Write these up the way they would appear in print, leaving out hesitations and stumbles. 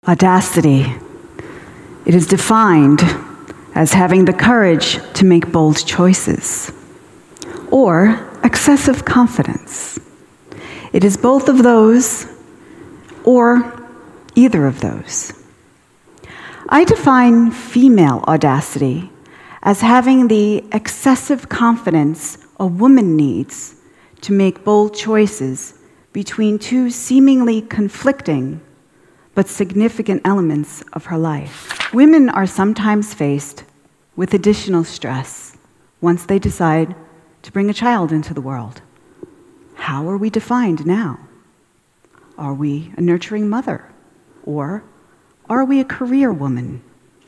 Audacity. It is defined as having the courage to make bold choices, or excessive confidence. It is both of those, or either of those. I define female audacity as having the excessive confidence a woman needs to make bold choices between two seemingly conflicting but significant elements of her life. Women are sometimes faced with additional stress once they decide to bring a child into the world. How are we defined now? Are we a nurturing mother? Or are we a career woman?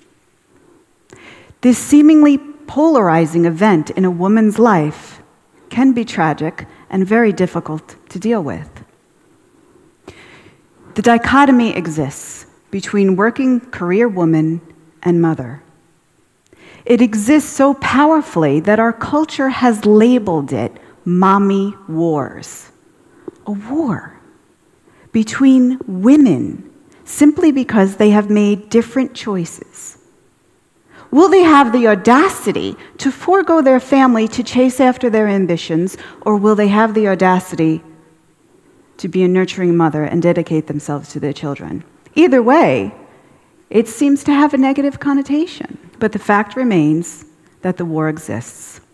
This seemingly polarizing event in a woman's life can be tragic and very difficult to deal with. The dichotomy exists between working career woman and mother. It exists so powerfully that our culture has labeled it mommy wars. A war between women simply because they have made different choices. Will they have the audacity to forego their family to chase after their ambitions, or will they have the audacity to be a nurturing mother and dedicate themselves to their children? Either way, it seems to have a negative connotation, but the fact remains that the war exists.